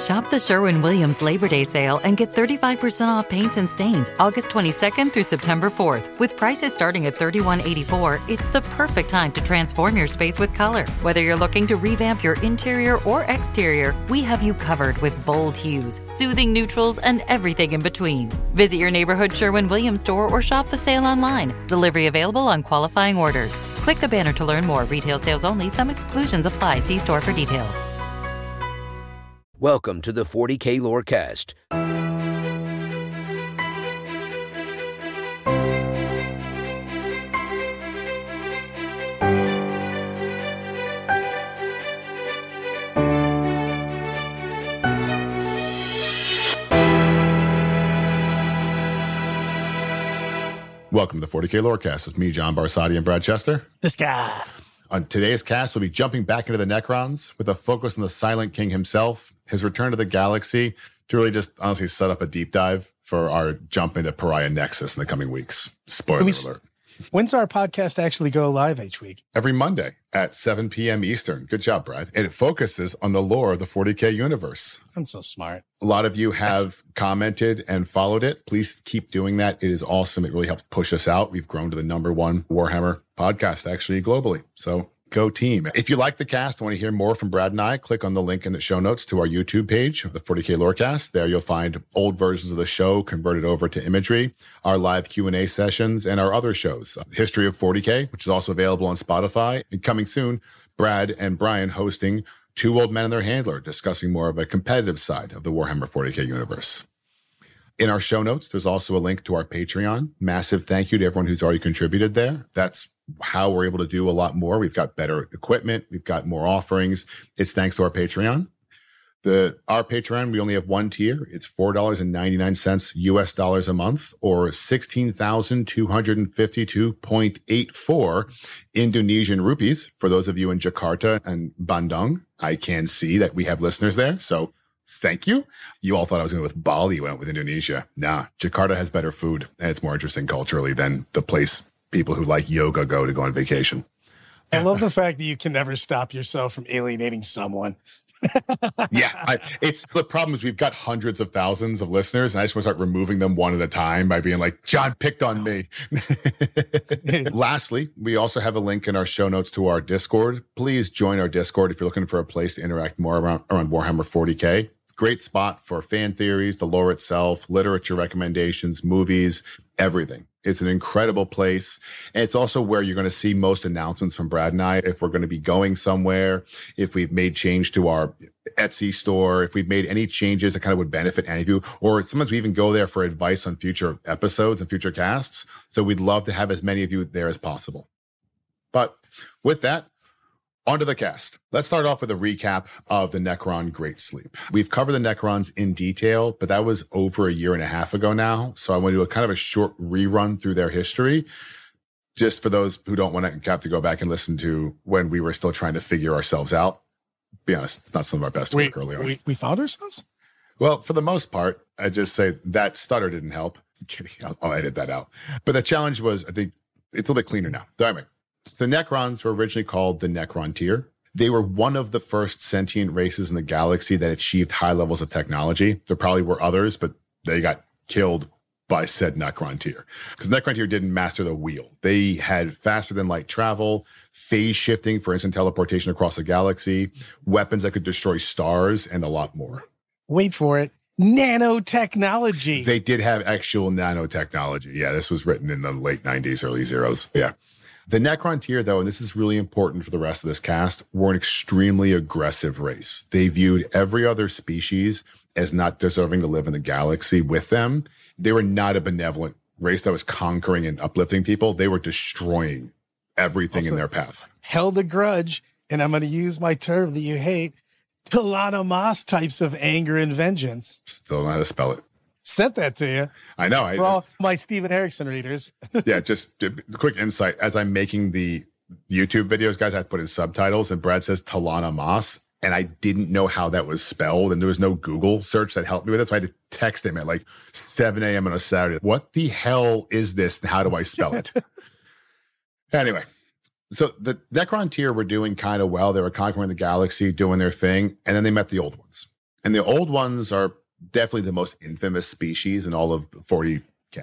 Shop the Sherwin-Williams Labor Day sale and get 35% off paints and stains August 22nd through September 4th. With prices starting at $31.84, it's the perfect time to transform your space with color. Whether you're looking to revamp your interior or exterior, we have you covered with bold hues, soothing neutrals, and everything in between. Visit your neighborhood Sherwin-Williams store or shop the sale online. Delivery available on qualifying orders. Click the banner to learn more. Retail sales only. Some exclusions apply. See store for details. Welcome to the 40K Lorecast. Welcome to the 40K Lorecast with me, John Barsati, and Brad Chester. This guy. On today's cast, we'll be jumping back into the Necrons with a focus on the Silent King himself, his return to the galaxy, to really just honestly set up a deep dive for our jump into Pariah Nexus in the coming weeks. Spoiler alert. When's our podcast actually go live each week? Every Monday at 7 p.m. Eastern. Good job, Brad. And it focuses on the lore of the 40K universe. I'm so smart. A lot of you have commented and followed it. Please keep doing that. It is awesome. It really helps push us out. We've grown to the #1 Warhammer podcast actually globally. So go team. If you like the cast and want to hear more from Brad and I, click on the link in the show notes to our YouTube page, the 40K Lorecast. There you'll find old versions of the show converted over to imagery, our live Q&A sessions, and our other shows. History of 40K, which is also available on Spotify. And coming soon, Brad and Brian hosting Two Old Men and Their Handler, discussing more of a competitive side of the Warhammer 40K universe. In our show notes, there's also a link to our Patreon. Massive thank you to everyone who's already contributed there. That's how we're able to do a lot more. We've got better equipment. We've got more offerings. It's thanks to our Patreon. Our Patreon, we only have one tier. It's $4.99 US dollars a month, or 16,252.84 Indonesian rupees. For those of you in Jakarta and Bandung, I can see that we have listeners there. So thank you. You all thought I was going with Bali when I went with Indonesia. Nah, Jakarta has better food, and it's more interesting culturally than the place people who like yoga go to go on vacation. I love the fact that you can never stop yourself from alienating someone. Yeah, it's the problem is we've got hundreds of thousands of listeners, and I just want to start removing them one at a time by being like, John picked on me. Lastly, we also have a link in our show notes to our Discord. Please join our Discord if you're looking for a place to interact more around Warhammer 40K. Great spot for fan theories, the lore itself, literature recommendations, movies, everything. It's an incredible place. And it's also where you're going to see most announcements from Brad and I. If we're going to be going somewhere, if we've made change to our Etsy store, if we've made any changes that kind of would benefit any of you, or sometimes we even go there for advice on future episodes and future casts. So we'd love to have as many of you there as possible. But with that, onto the cast. Let's start off with a recap of the Necron Great Sleep. We've covered the Necrons in detail, but that was over a year and a half ago now. So I want to do a kind of a short rerun through their history, just for those who don't want to have to go back and listen to when we were still trying to figure ourselves out. Be honest, not some of our best work early on. We found ourselves? Well, for the most part, I just say that stutter didn't help. I'm kidding. I'll edit that out. But the challenge was, I think it's a little bit cleaner now. Anyway, so the Necrons were originally called the Necron tier. They were one of the first sentient races in the galaxy that achieved high levels of technology. There probably were others, but they got killed by said Necron tier. Because Necron tier didn't master the wheel. They had faster than light travel, phase shifting for instant teleportation across the galaxy, weapons that could destroy stars, and a lot more. Wait for it. Nanotechnology. They did have actual nanotechnology. Yeah, this was written in the late 90s, early zeros. Yeah. The Necron tier, though, and this is really important for the rest of this cast, were an extremely aggressive race. They viewed every other species as not deserving to live in the galaxy with them. They were not a benevolent race that was conquering and uplifting people. They were destroying everything in their path. Held a grudge, and I'm going to use my term that you hate, Talana Moss types of anger and vengeance. Still don't know how to spell it. Sent that to you. I know. For all my Steven Erickson readers. Yeah, just a quick insight. As I'm making the YouTube videos, guys, I have to put in subtitles, and Brad says Talana Moss, and I didn't know how that was spelled, and there was no Google search that helped me with it, so I had to text him at like 7 a.m. on a Saturday. What the hell is this, and how do I spell it? Anyway, so the Necron tier were doing kind of well. They were conquering the galaxy, doing their thing, and then they met the old ones. And the old ones are definitely the most infamous species in all of 40K.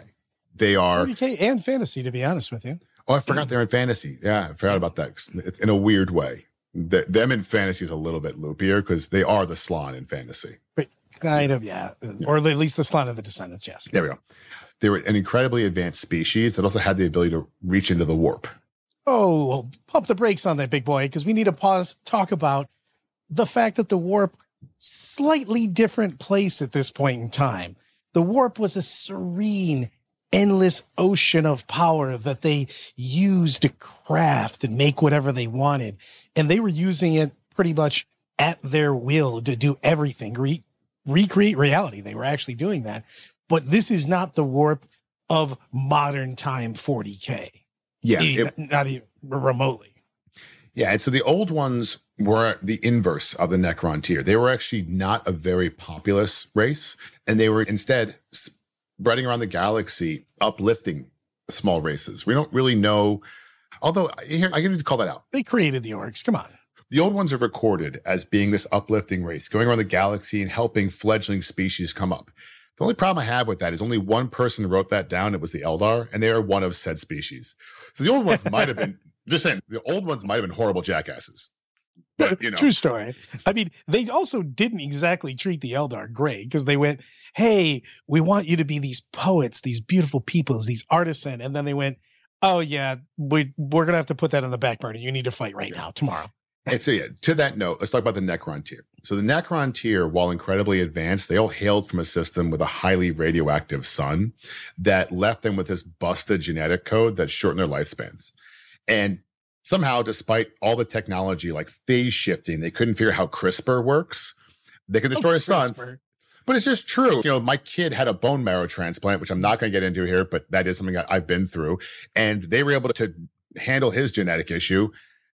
They are 40K and fantasy, to be honest with you. Oh, I forgot they're in fantasy. Yeah, I forgot about that. It's in a weird way. Them in fantasy is a little bit loopier because they are the Slann in fantasy. But kind of, yeah. Or at least the Slann of the Descendants, yes. There we go. They were an incredibly advanced species that also had the ability to reach into the warp. Oh, well, pump the brakes on that, big boy, because we need to pause, talk about the fact that the warp, slightly different place at this point in time. The warp was a serene, endless ocean of power that they used to craft and make whatever they wanted. And they were using it pretty much at their will to do everything, recreate reality. They were actually doing that. But this is not the warp of modern time 40K. Yeah. Not even remotely. Yeah. And so the old ones were the inverse of the Necron tier. They were actually not a very populous race, and they were instead spreading around the galaxy, uplifting small races. We don't really know, although here, I need to call that out. They created the orcs. Come on. The old ones are recorded as being this uplifting race, going around the galaxy and helping fledgling species come up. The only problem I have with that is only one person wrote that down. It was the Eldar, and they are one of said species. So the old ones might have been, just saying, the old ones might have been horrible jackasses. But, you know. True story. I mean, they also didn't exactly treat the Eldar great because they went, hey, we want you to be these poets, these beautiful peoples, these artisan. And then they went, oh, yeah, we're going to have to put that on the back burner. You need to fight right now, tomorrow. And so, yeah, to that note, let's talk about the Necron tier. So the Necron tier, while incredibly advanced, they all hailed from a system with a highly radioactive sun that left them with this busted genetic code that shortened their lifespans. And somehow, despite all the technology like phase shifting, they couldn't figure out how CRISPR works. They could destroy a sun. But it's just true. You know, my kid had a bone marrow transplant, which I'm not going to get into here, but that is something I've been through. And they were able to handle his genetic issue.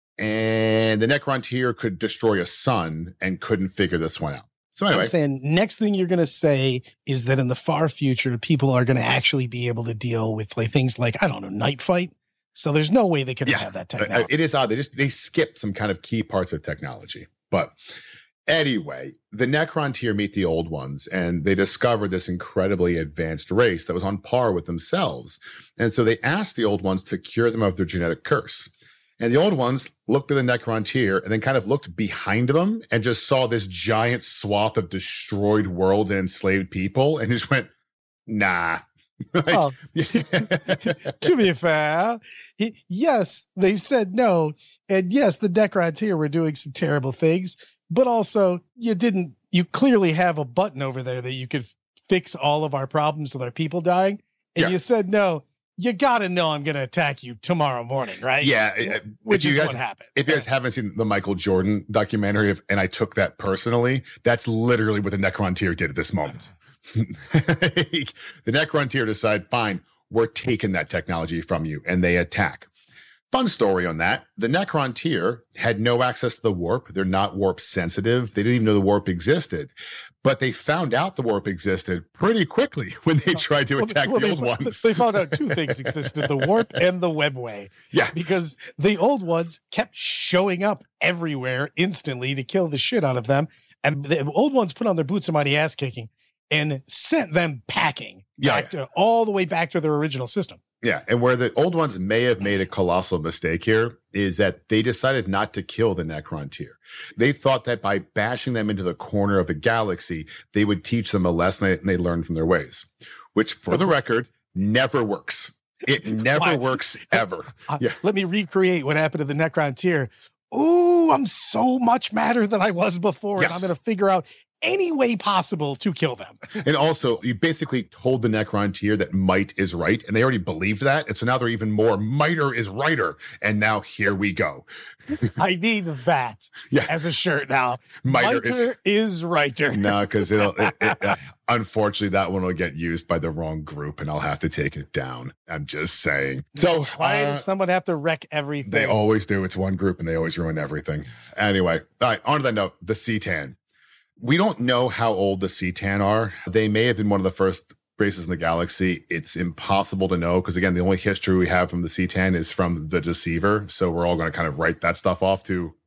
And the Necron tier could destroy a sun and couldn't figure this one out. So anyway. I'm saying next thing you're going to say is that in the far future, people are going to actually be able to deal with like things like, I don't know, night fight. So there's no way they could have had that technology. It is odd. They skipped some kind of key parts of technology. But anyway, the Necron tier meet the old ones, and they discovered this incredibly advanced race that was on par with themselves. And so they asked the old ones to cure them of their genetic curse. And the old ones looked at the Necron tier and then kind of looked behind them and just saw this giant swath of destroyed worlds and enslaved people and just went, nah. Well, to be fair, yes, they said no. And yes, the Necron tier were doing some terrible things, but also you clearly have a button over there that you could fix all of our problems with our people dying. And you said no. You got to know I'm going to attack you tomorrow morning, right? Yeah. Which is what happened. If you guys haven't seen the Michael Jordan documentary, and I took that personally, that's literally what the Necron tier did at this moment. The Necron tier decide, fine, we're taking that technology from you, and they attack. Fun story on that. The Necron tier had no access to the warp. They're not warp sensitive. They didn't even know the warp existed. But they found out the warp existed pretty quickly when they tried to attack the old ones. They found out two things existed, the warp and the webway. Yeah. Because the old ones kept showing up everywhere instantly to kill the shit out of them. And the old ones put on their boots and mighty ass kicking and sent them packing all the way back to their original system. Yeah, and where the old ones may have made a colossal mistake here is that they decided not to kill the Necron tier. They thought that by bashing them into the corner of the galaxy, they would teach them a lesson and they learn from their ways, which, for the record, never works. It never works ever. Let me recreate what happened to the Necron tier. Ooh, I'm so much madder than I was before, and I'm going to figure out any way possible to kill them. And also, you basically told the Necron tier that might is right, and they already believed that. And so now they're even more mighter is righter. And now here we go. I need that as a shirt now. Mighter is righter. No, because unfortunately, that one will get used by the wrong group, and I'll have to take it down. I'm just saying. So why does someone have to wreck everything? They always do. It's one group, and they always ruin everything. Anyway, all right, on to that note, the C'tan. We don't know how old the C'tan are. They may have been one of the first races in the galaxy. It's impossible to know because, again, the only history we have from the C'tan is from the Deceiver. So we're all going to kind of write that stuff off to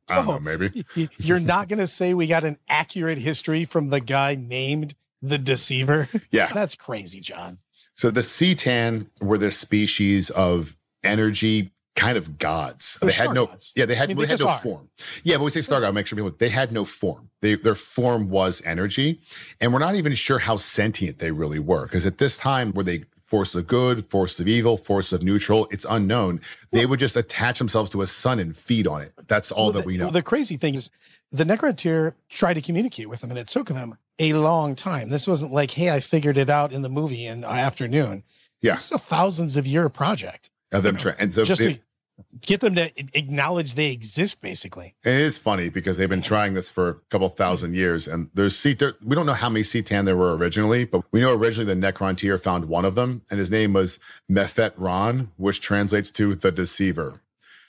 I don't know, maybe. You're not going to say we got an accurate history from the guy named the Deceiver? Yeah. That's crazy, John. So the C'tan were this species of energy kind of gods. They had no gods. Yeah, they had no are. form. Yeah, but we say star god, make sure people, they had no form. Their form was energy. And we're not even sure how sentient they really were. Because at this time, were they force of good, force of evil, force of neutral? It's unknown. They would just attach themselves to a sun and feed on it. That's all that we know. Well, the crazy thing is the Necrontyr tried to communicate with them, and it took them a long time. This wasn't like, hey, I figured it out in the movie in an afternoon. Yeah. This is a thousands of year project. Of them and so just to get them to acknowledge they exist, basically. And it is funny because they've been trying this for a couple thousand years, and we don't know how many C'tan there were originally, but we know originally the Necrontyr found one of them, and his name was Mephet Ran, which translates to the Deceiver.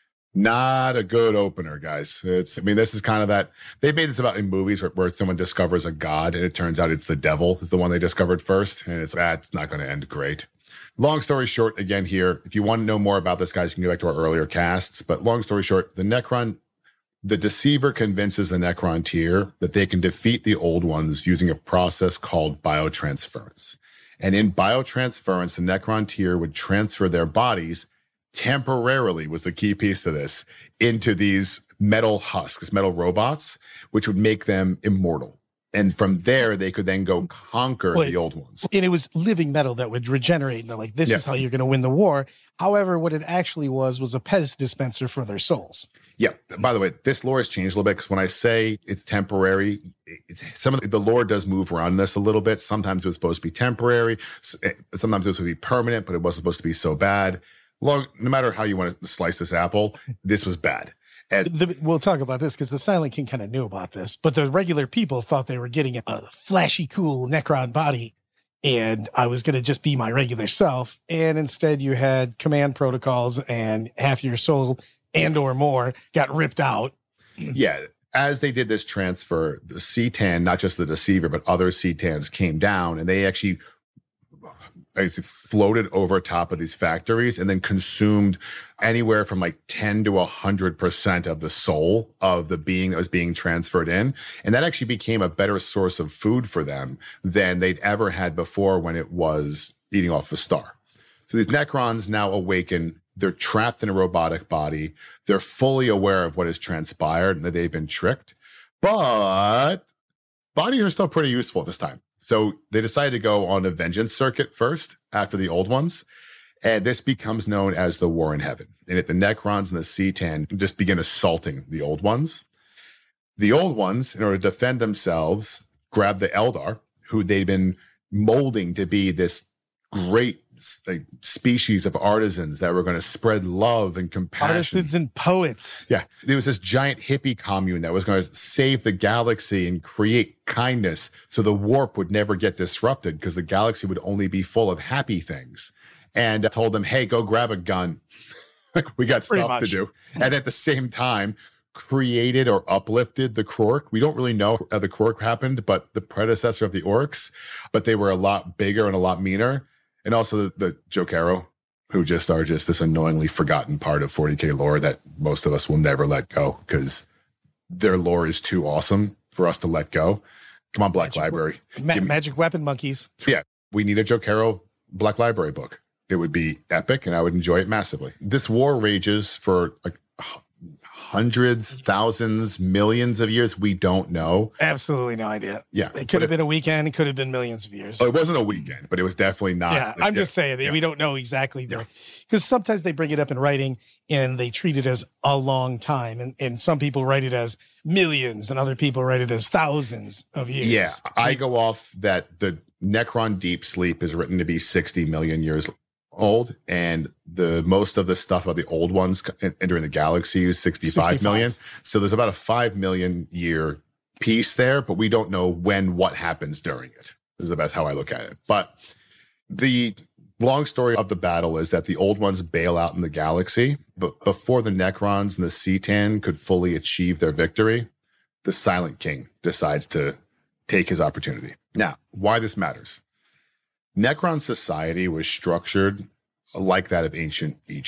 Not a good opener, guys. This is kind of that. They made this about in movies where someone discovers a god, and it turns out it's the devil is the one they discovered first, and it's not going to end great. Long story short, again here, if you want to know more about this, guys, you can go back to our earlier casts. But long story short, the Deceiver convinces the Necrontyr that they can defeat the Old Ones using a process called biotransference. And in biotransference, the Necrontyr would transfer their bodies temporarily, was the key piece to this, into these metal husks, metal robots, which would make them immortal. And from there, they could then go conquer the Old Ones. And it was living metal that would regenerate. And they're like, this is how you're going to win the war. However, what it actually was a Pez dispenser for their souls. Yeah. By the way, this lore has changed a little bit because when I say it's temporary, some of the lore does move around this a little bit. Sometimes it was supposed to be temporary. Sometimes it was supposed to be permanent, but it wasn't supposed to be so bad. No matter how you want to slice this apple, this was bad. We'll talk about this because the Silent King kind of knew about this, but the regular people thought they were getting a flashy, cool Necron body, and I was going to just be my regular self. And instead you had command protocols and half your soul and or more got ripped out. Yeah. As they did this transfer, the C'tan, not just the Deceiver, but other C'tans came down, and they actually floated over top of these factories and then consumed anywhere from like 10 to 100% of the soul of the being that was being transferred in. And that actually became a better source of food for them than they'd ever had before when it was eating off a star. So these Necrons now awaken. They're trapped in a robotic body. They're fully aware of what has transpired and that they've been tricked. But bodies are still pretty useful at this time. So they decided to go on a vengeance circuit first after the Old Ones. And this becomes known as the War in Heaven. And the Necrons and the C'tan just begin assaulting the Old Ones. The Old Ones, in order to defend themselves, grab the Eldar, who they'd been molding to be this great species of artisans that were going to spread love and compassion. Artisans and poets. Yeah. There was this giant hippie commune that was going to save the galaxy and create kindness so the warp would never get disrupted because the galaxy would only be full of happy things. And I told them, hey, go grab a gun. We got stuff to do. And at the same time, created or uplifted the Krork. We don't really know how the Krork happened, but the predecessor of the Orcs, but they were a lot bigger and a lot meaner. And also the Jokero, who just are just this annoyingly forgotten part of 40K lore that most of us will never let go because their lore is too awesome for us to let go. Come on, Black Library. Magic weapon monkeys. Yeah, we need a Jokero Black Library book. It would be epic, and I would enjoy it massively. This war rages for like hundreds, thousands, millions of years. We don't know. Absolutely no idea. Yeah. It could have been a weekend. It could have been millions of years. Oh, it wasn't a weekend, but it was definitely not. Yeah, I'm just saying we don't know exactly. Because sometimes they bring it up in writing and they treat it as a long time. And some people write it as millions and other people write it as thousands of years. Yeah. I go off that the Necron Deep Sleep is written to be 60 million years old, and the most of the stuff about the Old Ones entering the galaxy is 65 million. So there's about a 5 million year piece there, but we don't know what happens during it. This is the best how I look at it. But the long story of the battle is that the Old Ones bail out in the galaxy, but before the Necrons and the C'tan could fully achieve their victory, the Silent King decides to take his opportunity. Now, why this matters. Necron society was structured like that of ancient Egypt.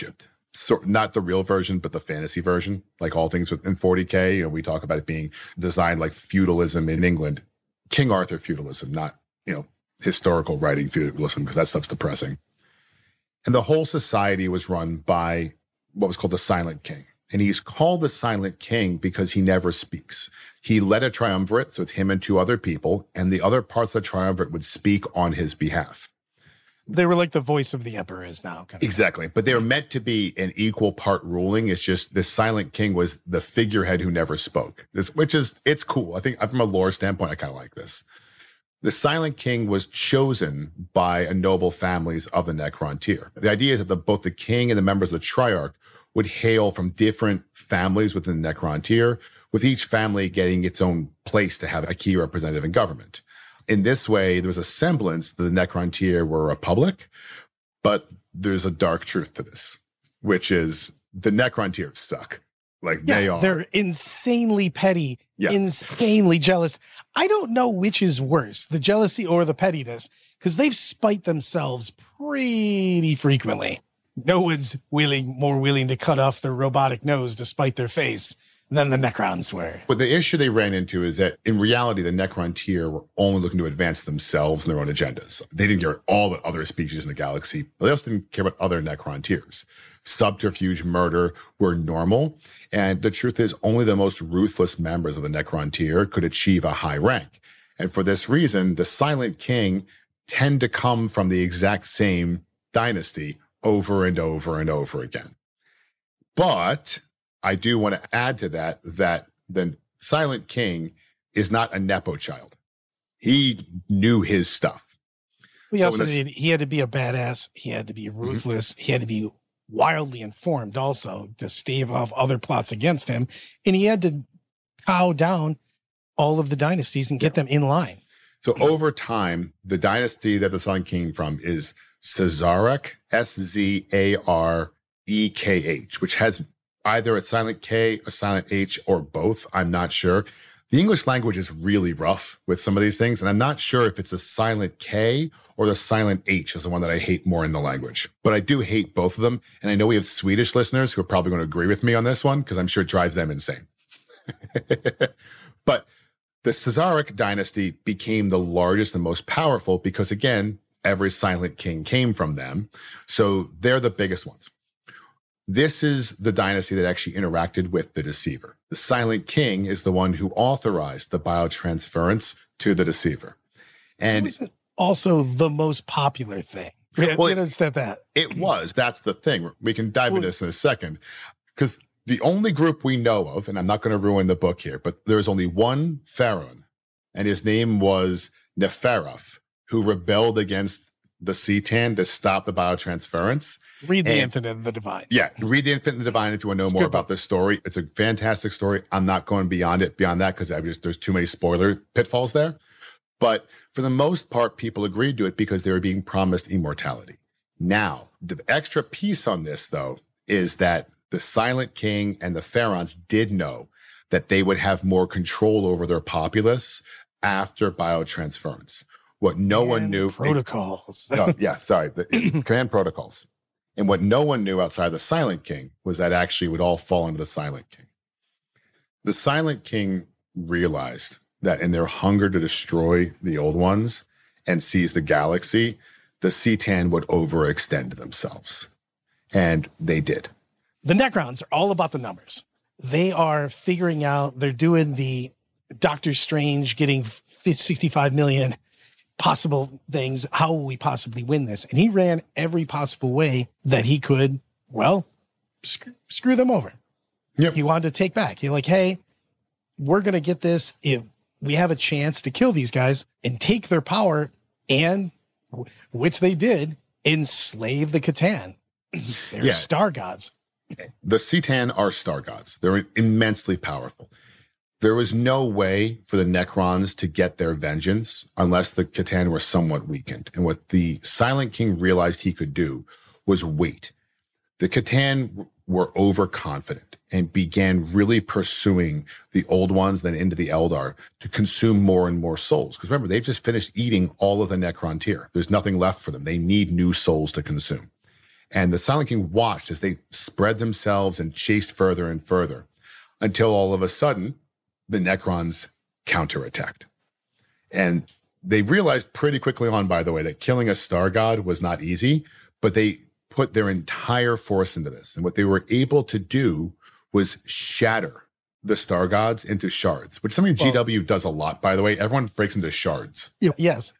not the real version, but the fantasy version, like all things within 40K. You know, we talk about it being designed like feudalism in England, King Arthur feudalism, not, you know, historical writing feudalism, because that stuff's depressing. And the whole society was run by what was called the Silent King. And he's called the Silent King because he never speaks. He led a triumvirate, so it's him and two other people, and the other parts of the triumvirate would speak on his behalf. They were like the voice of the emperor is now. Exactly. But they were meant to be an equal part ruling. It's just the Silent King was the figurehead who never spoke, it's cool. I think from a lore standpoint, I kind of like this. The Silent King was chosen by a noble families of the Necrontyr. The idea is that both the king and the members of the Triarch would hail from different families within the Necrontyr, with each family getting its own place to have a key representative in government. In this way, there was a semblance that the Necrontyr were a republic, but there's a dark truth to this, which is the Necrontyr suck. Like they're insanely petty, insanely jealous. I don't know which is worse, the jealousy or the pettiness, because they've spite themselves pretty frequently. No one's more willing to cut off their robotic nose to spite their face than the Necrons were. But the issue they ran into is that in reality, the Necrontyr were only looking to advance themselves and their own agendas. They didn't care all the other species in the galaxy, but they also didn't care about other Necrontyrs. Subterfuge, murder were normal. And the truth is only the most ruthless members of the Necrontyr could achieve a high rank. And for this reason, the Silent King tend to come from the exact same dynasty over and over and over again. But I do want to add to that the Silent King is not a Nepo child. He knew his stuff. He had to be a badass. He had to be ruthless. He had to be wildly informed also to stave off other plots against him. And he had to cow down all of the dynasties and get them in line. So over time, the dynasty that the Silent King came from is Szarek, Szarek, which has either a silent K, a silent H, or both. I'm not sure. The English language is really rough with some of these things, and I'm not sure if it's a silent K or the silent H is the one that I hate more in the language. But I do hate both of them, and I know we have Swedish listeners who are probably going to agree with me on this one because I'm sure it drives them insane. But the Szarek dynasty became the largest and most powerful because, again, every Silent King came from them. So they're the biggest ones. This is the dynasty that actually interacted with the Deceiver. The Silent King is the one who authorized the biotransference to the Deceiver. And it was also the most popular thing. Well, it was. That's the thing. We can dive into this in a second. Because the only group we know of, and I'm not going to ruin the book here, but there's only one Pharaon, and his name was Neferef, who rebelled against the C'tan to stop the biotransference. Read The Infinite and the Divine. Yeah, read The Infinite and the Divine if you want to know more about this story. It's a fantastic story. I'm not going beyond that because there's too many spoiler pitfalls there. But for the most part, people agreed to it because they were being promised immortality. Now, the extra piece on this, though, is that the Silent King and the Pharaons did know that they would have more control over their populace after biotransference. What no one knew. Protocols. The command protocols. And what no one knew outside the Silent King was that actually it would all fall into the Silent King. The Silent King realized that in their hunger to destroy the old ones and seize the galaxy, the C'tan would overextend themselves. And they did. The Necrons are all about the numbers. They are figuring out, they're doing the Doctor Strange getting 65 million possible things. How will we possibly win this? And he ran every possible way that he could, screw them over. Yep. He wanted to take back. He's like, hey, we're going to get this. If we have a chance to kill these guys and take their power, and which they did, enslave the C'tan. They're star gods. The C'tan are star gods. They're immensely powerful. There was no way for the Necrons to get their vengeance unless the C'tan were somewhat weakened. And what the Silent King realized he could do was wait. The C'tan were overconfident and began really pursuing the old ones, then into the Eldar, to consume more and more souls. Because remember, they've just finished eating all of the Necrontyr. There's nothing left for them. They need new souls to consume. And the Silent King watched as they spread themselves and chased further and further until all of a sudden the Necrons counterattacked. And they realized pretty quickly on, by the way, that killing a star god was not easy, but they put their entire force into this. And what they were able to do was shatter the star gods into shards, which is something GW does a lot, by the way. Everyone breaks into shards. Yes.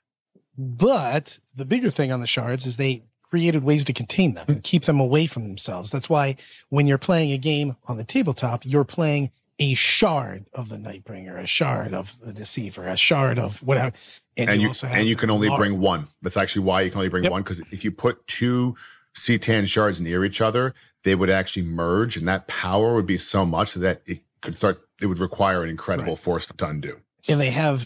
But the bigger thing on the shards is they created ways to contain them and keep them away from themselves. That's why when you're playing a game on the tabletop, you're playing a shard of the Nightbringer, a shard of the Deceiver, a shard of whatever. And you can only bring one. That's actually why you can only bring one, because if you put two C'tan shards near each other, they would actually merge, and that power would be so much that it would require an incredible force to undo. And they have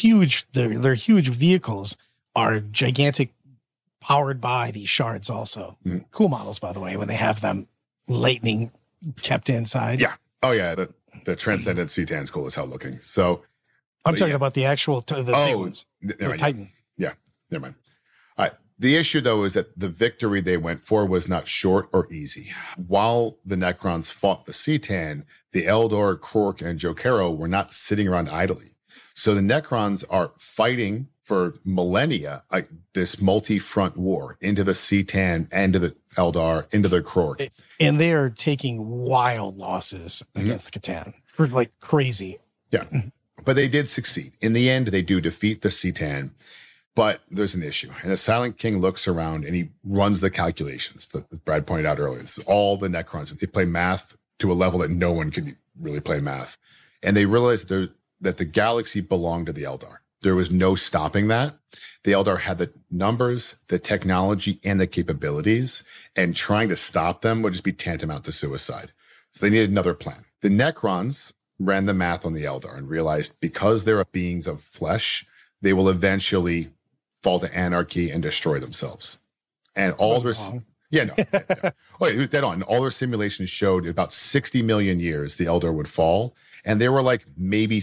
their huge vehicles are gigantic, powered by these shards also. Mm. Cool models, by the way, when they have them lightning kept inside. Yeah. Oh, yeah. The Transcendent C'tan is cool as hell looking. So I'm talking about the actual big ones. The Titan. Yeah. Never mind. All right. The issue, though, is that the victory they went for was not short or easy. While the Necrons fought the C'tan, the Eldar, Krork, and Jokero were not sitting around idly. So the Necrons are fighting for millennia, this multi-front war into the C'tan, into the Eldar, into the Krork. And they are taking wild losses against the C'tan for like crazy. Yeah. But they did succeed. In the end, they do defeat the C'tan. But there's an issue. And the Silent King looks around and he runs the calculations that Brad pointed out earlier. It's all the Necrons. They play math to a level that no one can really play math. And they realize that the galaxy belonged to the Eldar. There was no stopping that. The Eldar had the numbers, the technology, and the capabilities, and trying to stop them would just be tantamount to suicide. So they needed another plan. The Necrons ran the math on the Eldar and realized because they're beings of flesh, they will eventually fall to anarchy and destroy themselves. And all their... Yeah, no. Oh, it was dead on. All their simulations showed about 60 million years the Eldar would fall. And they were like maybe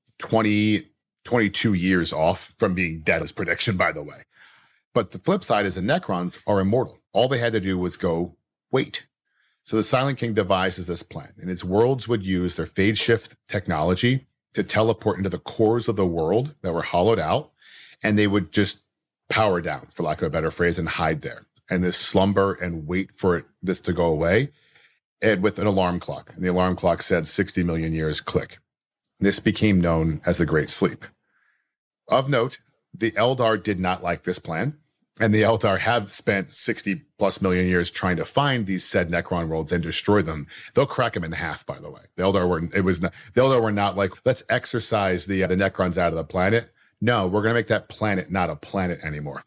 22 years off from being dead as prediction, by the way. But the flip side is the Necrons are immortal. All they had to do was go wait. So the Silent King devises this plan, and his worlds would use their phase shift technology to teleport into the cores of the world that were hollowed out, and they would just power down, for lack of a better phrase, and hide there. And this slumber and wait for this to go away, and with an alarm clock. And the alarm clock said 60 million years, click. This became known as the Great Sleep. Of note, the Eldar did not like this plan, and the Eldar have spent 60 plus million years trying to find these said Necron worlds and destroy them. They'll crack them in half, by the way. The Eldar were not like, let's exorcise the Necrons out of the planet. No, we're going to make that planet not a planet anymore.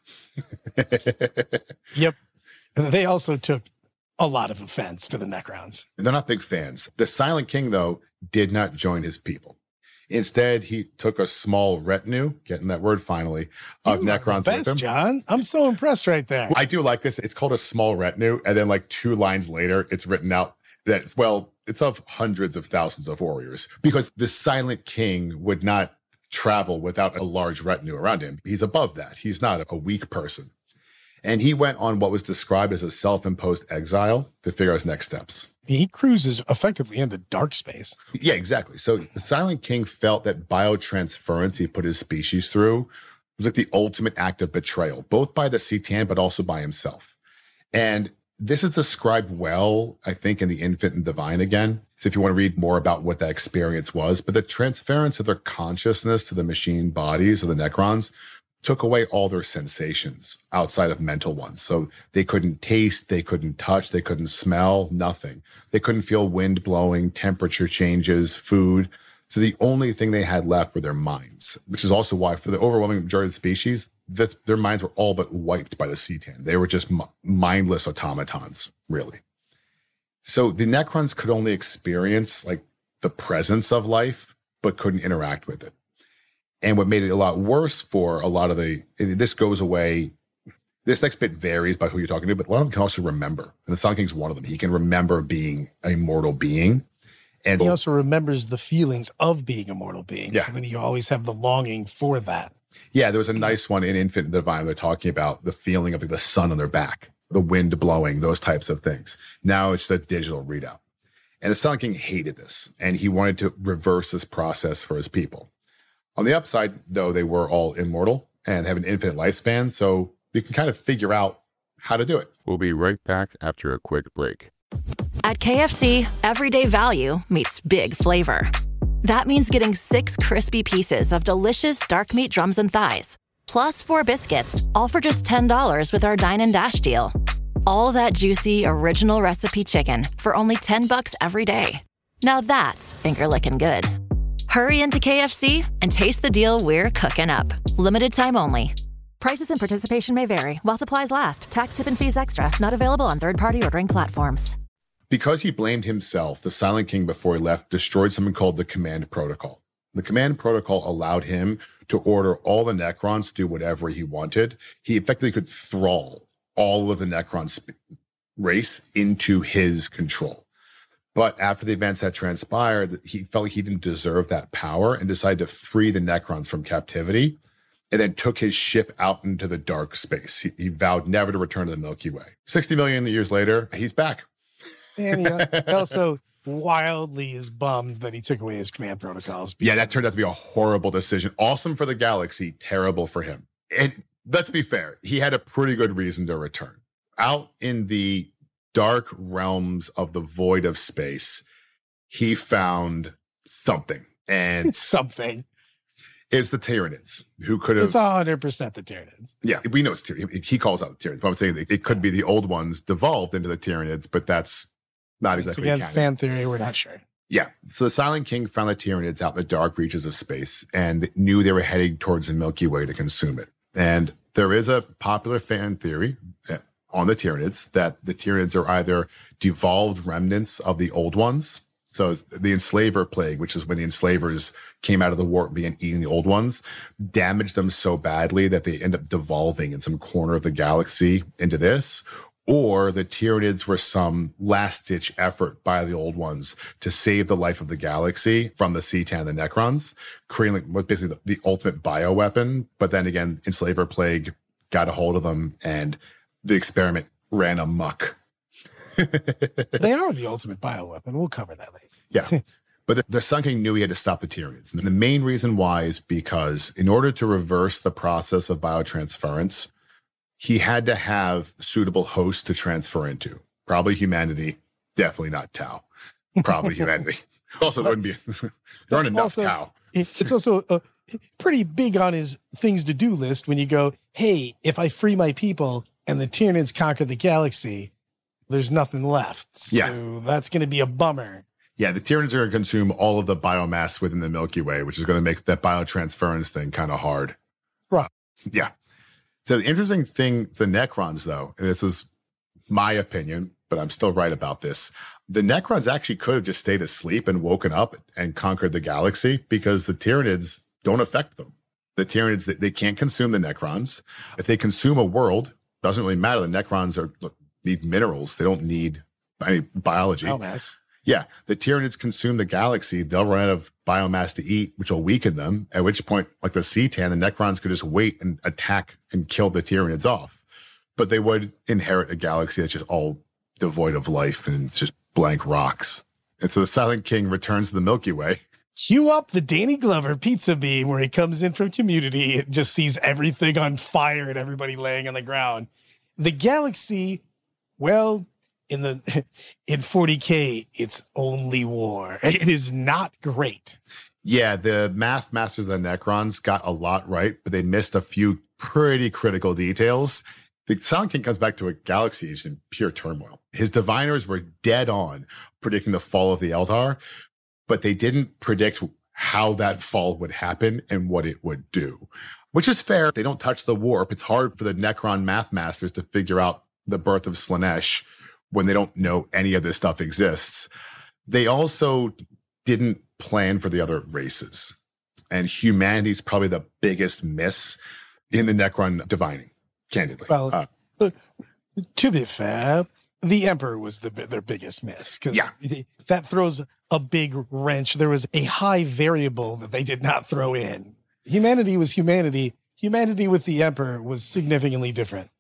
Yep. They also took a lot of offense to the Necrons. They're not big fans. The Silent King, though, did not join his people. Instead, he took a small retinue, getting that word finally, of Necrons with him. John, I'm so impressed right there. I do like this. It's called a small retinue. And then like 2 lines later, it's written out that, it's of hundreds of thousands of warriors, because the Silent King would not travel without a large retinue around him. He's above that. He's not a weak person. And he went on what was described as a self-imposed exile to figure out his next steps. He cruises effectively into dark space. Yeah, exactly. So the Silent King felt that biotransference he put his species through was like the ultimate act of betrayal, both by the C'tan, but also by himself. And this is described well, I think, in The Infant and Divine again. So if you want to read more about what that experience was, but the transference of their consciousness to the machine bodies of the Necrons took away all their sensations outside of mental ones. So they couldn't taste, they couldn't touch, they couldn't smell, nothing. They couldn't feel wind blowing, temperature changes, food. So the only thing they had left were their minds, which is also why for the overwhelming majority of the species, their minds were all but wiped by the C'tan. They were just mindless automatons, really. So the Necrons could only experience like the presence of life, but couldn't interact with it. And what made it a lot worse for a lot of this goes away. This next bit varies by who you're talking to, but a lot of them can also remember. And the Silent King's one of them. He can remember being a mortal being. And he also remembers the feelings of being a mortal being. Yeah. So then you always have the longing for that. Yeah, there was a nice one in Infant and Divine. They're talking about the feeling of the sun on their back. the wind blowing, those types of things. Now it's the digital readout. And the Silent King hated this, and he wanted to reverse this process for his people. On the upside, though, they were all immortal and have an infinite lifespan, so you can kind of figure out how to do it. We'll be right back after a quick break. At KFC, everyday value meets big flavor. That means getting 6 crispy pieces of delicious dark meat drums and thighs, plus 4 biscuits, all for just $10 with our Dine and Dash deal. All that juicy, original recipe chicken for only $10 every day. Now that's finger-licking good. Hurry into KFC and taste the deal we're cooking up. Limited time only. Prices and participation may vary while supplies last. Tax, tip, and fees extra. Not available on third-party ordering platforms. Because he blamed himself, the Silent King, before he left, destroyed something called the Command Protocol. The Command Protocol allowed him to order all the Necrons to do whatever he wanted. He effectively could thrall all of the Necron race into his control. But after the events that transpired, he felt like he didn't deserve that power and decided to free the Necrons from captivity, and then took his ship out into the dark space. He vowed never to return to the Milky Way. 60 million years later, he's back. And he also wildly is bummed that he took away his command protocols. Yeah, that turned out to be a horrible decision. Awesome for the galaxy, terrible for him. And let's be fair, he had a pretty good reason to return. Out in the dark realms of the void of space, he found something. And something. It's the Tyranids, who could have... It's 100% the Tyranids. Yeah, we know it's Tyranids. He calls out the Tyranids, but I'm saying it could be the old ones devolved into the Tyranids, but that's not exactly again, canon. fan theory, we're not sure. Yeah, so the Silent King found the Tyranids out in the dark reaches of space and knew they were heading towards the Milky Way to consume it. And there is a popular fan theory on the Tyranids that the Tyranids are either devolved remnants of the old ones. So the Enslaver Plague, which is when the enslavers came out of the warp and began eating the old ones, damaged them so badly that they end up devolving in some corner of the galaxy into this. Or the Tyranids were some last-ditch effort by the old ones to save the life of the galaxy from the C'tan and the Necrons, creating like basically the ultimate bioweapon. But then again, Enslaver Plague got a hold of them, and the experiment ran amok. They are the ultimate bioweapon. We'll cover that later. Yeah. But the Sun King knew he had to stop the Tyranids. And the main reason why is because in order to reverse the process of biotransference, he had to have suitable hosts to transfer into. Probably humanity, definitely not Tau. Probably humanity. Also, there wouldn't be, there aren't enough Tau. It's also pretty big on his things to do list when you go, hey, if I free my people and the Tyranids conquer the galaxy, there's nothing left. So that's going to be a bummer. Yeah, the Tyranids are going to consume all of the biomass within the Milky Way, which is going to make that biotransference thing kind of hard. Right. Yeah. So the interesting thing, the Necrons, though, and this is my opinion, but I'm still right about this. The Necrons actually could have just stayed asleep and woken up and conquered the galaxy because the Tyranids don't affect them. The Tyranids, they can't consume the Necrons. If they consume a world, doesn't really matter. The Necrons need minerals. They don't need any biology. Biomass. Yeah, the Tyranids consume the galaxy. They'll run out of biomass to eat, which will weaken them, at which point, like the C'tan, the Necrons could just wait and attack and kill the Tyranids off. But they would inherit a galaxy that's just all devoid of life and it's just blank rocks. And so the Silent King returns to the Milky Way. Cue up the Danny Glover pizza beam where he comes in from Community. It just sees everything on fire and everybody laying on the ground. The galaxy, well... In 40K, it's only war. It is not great. Yeah, the math masters of the Necrons got a lot right, but they missed a few pretty critical details. The Silent King comes back to a galaxy age in pure turmoil. His diviners were dead on predicting the fall of the Eldar, but they didn't predict how that fall would happen and what it would do, which is fair. They don't touch the warp. It's hard for the Necron math masters to figure out the birth of Slaanesh when they don't know any of this stuff exists. They also didn't plan for the other races. And humanity's probably the biggest miss in the Necron divining, candidly. Well, to be fair, the Emperor was their biggest miss. Because that throws a big wrench. There was a high variable that they did not throw in. Humanity was humanity. Humanity with the Emperor was significantly different.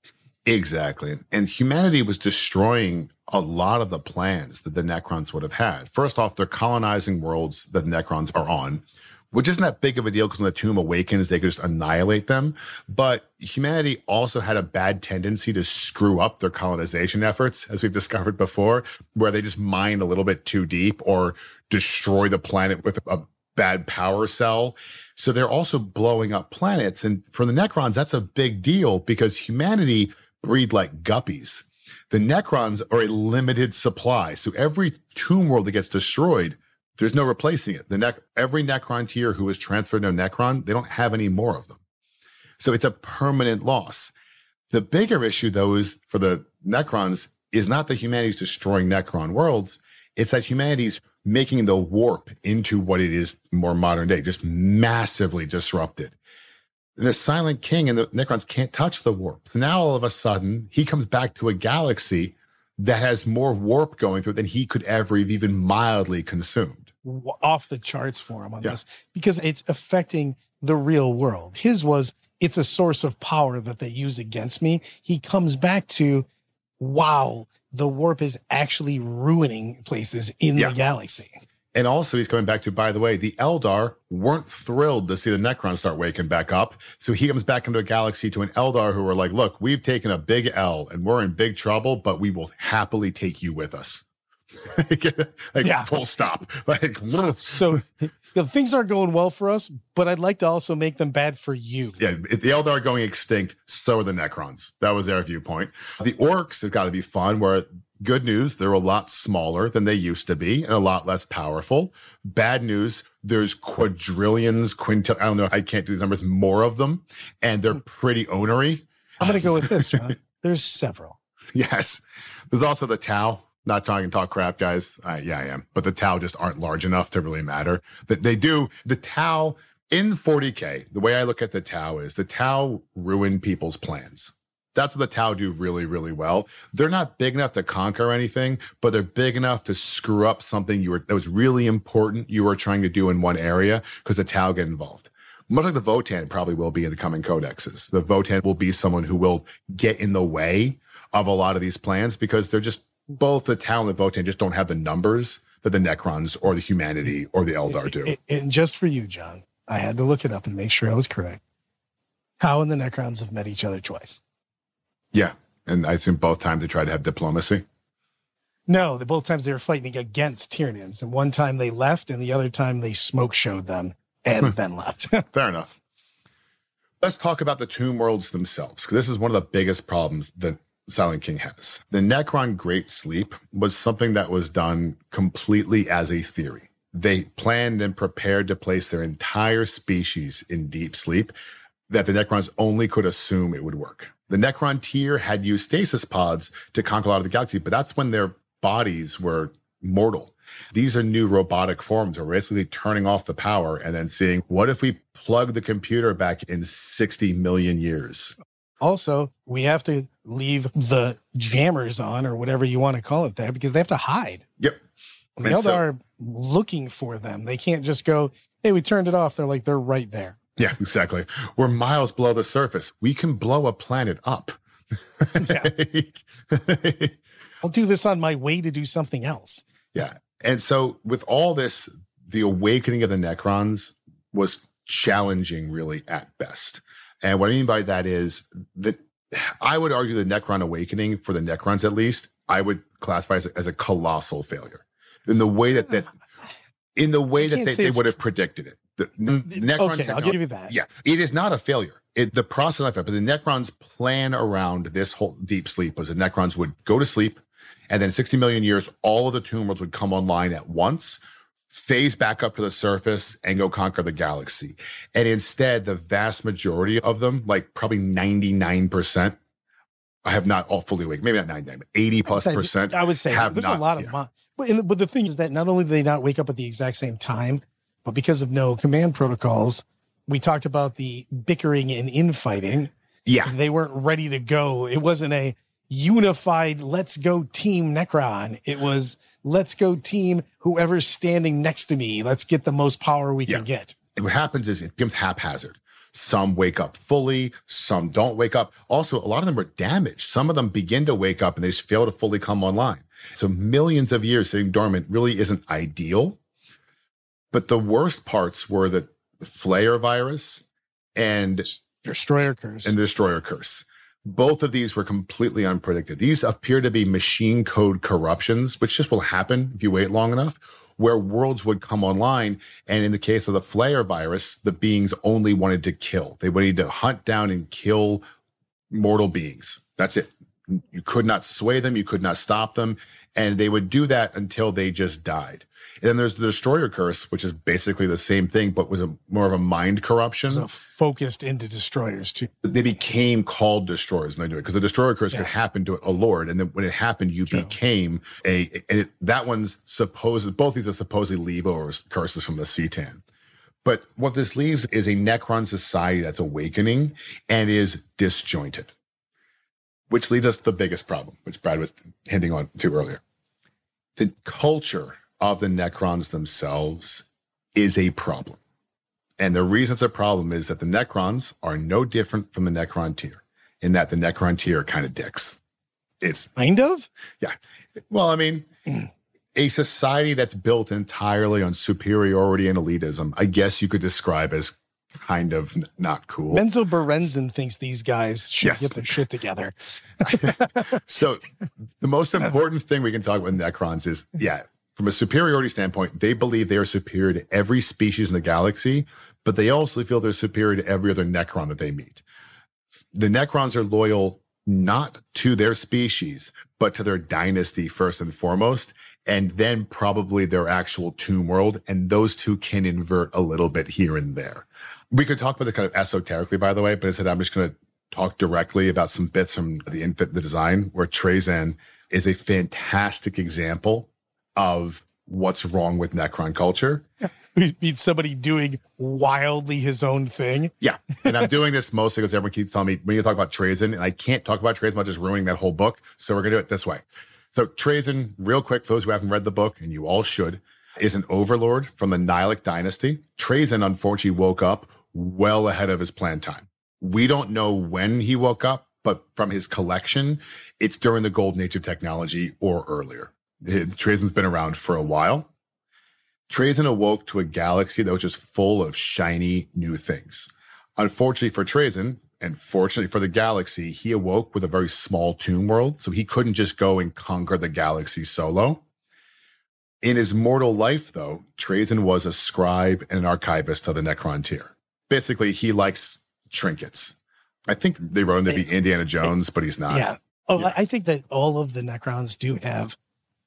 Exactly. And humanity was destroying a lot of the plans that the Necrons would have had. First off, they're colonizing worlds that the Necrons are on, which isn't that big of a deal because when the tomb awakens, they could just annihilate them. But humanity also had a bad tendency to screw up their colonization efforts, as we've discovered before, where they just mine a little bit too deep or destroy the planet with a bad power cell. So they're also blowing up planets. And for the Necrons, that's a big deal because humanity breed like guppies. The Necrons are a limited supply. So every tomb world that gets destroyed, there's no replacing it. Every Necron tier who is transferred to a Necron, they don't have any more of them. So it's a permanent loss. The bigger issue, though, is for the Necrons is not that humanity's destroying Necron worlds. It's that humanity's making the warp into what it is more modern day, just massively disrupted. The Silent King and the Necrons can't touch the warp. So now all of a sudden, he comes back to a galaxy that has more warp going through it than he could ever have even mildly consumed. Off the charts for him on this, because it's affecting the real world. His was, it's a source of power that they use against me. He comes back to, wow, the warp is actually ruining places in the galaxy. And also he's coming back to, by the way, the Eldar weren't thrilled to see the Necrons start waking back up. So he comes back into a galaxy to an Eldar who are like, look, we've taken a big L and we're in big trouble, but we will happily take you with us. Full stop. So things aren't going well for us, but I'd like to also make them bad for you. Yeah, if the Eldar are going extinct, so are the Necrons. That was their viewpoint. The Orcs has got to be fun, where good news, they're a lot smaller than they used to be and a lot less powerful. Bad news, there's quadrillions, I don't know, I can't do these numbers, more of them, and they're pretty onery. I'm going to go with this, John. There's several. Yes. There's also the Tau. Not trying to talk crap, guys. Yeah, I am. But the Tau just aren't large enough to really matter. They do. The Tau in 40K, the way I look at the Tau is the Tau ruin people's plans. That's what the Tau do really, really well. They're not big enough to conquer anything, but they're big enough to screw up something that was really important you were trying to do in one area because the Tau get involved. Much like the Votann probably will be in the coming codexes. The Votann will be someone who will get in the way of a lot of these plans because they're just both the Tau and the Votann just don't have the numbers that the Necrons or the humanity or the Eldar do. And just for you, John, I had to look it up and make sure I was correct. Tau and the Necrons have met each other twice. Yeah. And I assume both times they tried to have diplomacy. No, both times they were fighting against Tyranids. And one time they left and the other time they smoke showed them and then left. Fair enough. Let's talk about the tomb worlds themselves, because this is one of the biggest problems that Silent King has. The Necron Great Sleep was something that was done completely as a theory. They planned and prepared to place their entire species in deep sleep that the Necrons only could assume it would work. The Necron tier had used stasis pods to conquer a lot of the galaxy, but that's when their bodies were mortal. These are new robotic forms. We're basically turning off the power and then seeing, what if we plug the computer back in 60 million years? Also, we have to leave the jammers on, or whatever you want to call it there, because they have to hide. Yep. The Eldar are looking for them. They can't just go, hey, we turned it off. They're like, they're right there. Yeah, exactly. We're miles below the surface. We can blow a planet up. I'll do this on my way to do something else. Yeah. And so with all this, the awakening of the Necrons was challenging really at best. And what I mean by that is that I would argue the Necron awakening, for the Necrons at least, I would classify as a colossal failure in the way that they would have predicted it. The Necron okay, I'll give you that. Yeah, it is not a failure. The process of it, but the Necrons' plan around this whole deep sleep was the Necrons would go to sleep, and then 60 million years, all of the tomb worlds would come online at once, phase back up to the surface, and go conquer the galaxy. And instead, the vast majority of them, like probably 99%, I have not all fully awake. Maybe not 99, but 80+%. I would say there's a lot of them. But the thing is that not only do they not wake up at the exact same time, but because of no command protocols, we talked about the bickering and infighting. Yeah. They weren't ready to go. It wasn't a unified, let's go team Necron. It was, let's go team whoever's standing next to me. Let's get the most power we can get. And what happens is it becomes haphazard. Some wake up fully, some don't wake up. Also, a lot of them are damaged. Some of them begin to wake up and they just fail to fully come online. So millions of years sitting dormant really isn't ideal. But the worst parts were the flare virus and Destroyer curse. And the Destroyer curse. Both of these were completely unpredicted. These appear to be machine code corruptions, which just will happen if you wait long enough, where worlds would come online. And in the case of the flare virus, the beings only wanted to kill. They wanted to hunt down and kill mortal beings. That's it. You could not sway them. You could not stop them. And they would do that until they just died. And then there's the Destroyer curse, which is basically the same thing, but was more of a mind corruption. So focused into destroyers too. They became called destroyers, and they do it because the Destroyer curse could happen to a lord, and then when it happened, you became that one's supposed. Both these are supposedly leaveovers curses from the C'tan. But what this leaves is a Necron society that's awakening and is disjointed, which leads us to the biggest problem, which Brad was hinting on to earlier. The culture of the Necrons themselves is a problem. And the reason it's a problem is that the Necrons are no different from the Necrontyr in that the Necrontyr are kind of dicks. It's kind of? Yeah. Well, I mean, a society that's built entirely on superiority and elitism, I guess you could describe as kind of not cool. Menzo Berenzin thinks these guys should get their shit together. So the most important thing we can talk about Necrons is, from a superiority standpoint, they believe they are superior to every species in the galaxy, but they also feel they're superior to every other Necron that they meet. The Necrons are loyal not to their species, but to their dynasty first and foremost, and then probably their actual tomb world, and those two can invert a little bit here and there. We could talk about it kind of esoterically, by the way, but instead I'm just going to talk directly about some bits from the design, where Trazyn is a fantastic example of what's wrong with Necron culture. We meet somebody doing wildly his own thing. Yeah. And I'm doing this mostly because everyone keeps telling me, when you talk about Trazyn, and I can't talk about Trazyn without just ruining that whole book. So we're going to do it this way. So Trazyn, real quick, for those who haven't read the book, and you all should, is an overlord from the Nihilic dynasty. Trazyn, unfortunately, woke up well ahead of his planned time. We don't know when he woke up, but from his collection, it's during the golden age of technology or earlier. Trazyn's been around for a while. Trazyn awoke to a galaxy that was just full of shiny new things. Unfortunately for Trazyn, and fortunately for the galaxy, he awoke with a very small tomb world, so he couldn't just go and conquer the galaxy solo. In his mortal life, though, Trazyn was a scribe and an archivist of the Necrontyr. Basically, he likes trinkets. I think they wrote him to be Indiana Jones, but he's not. Yeah. I think that all of the Necrons do have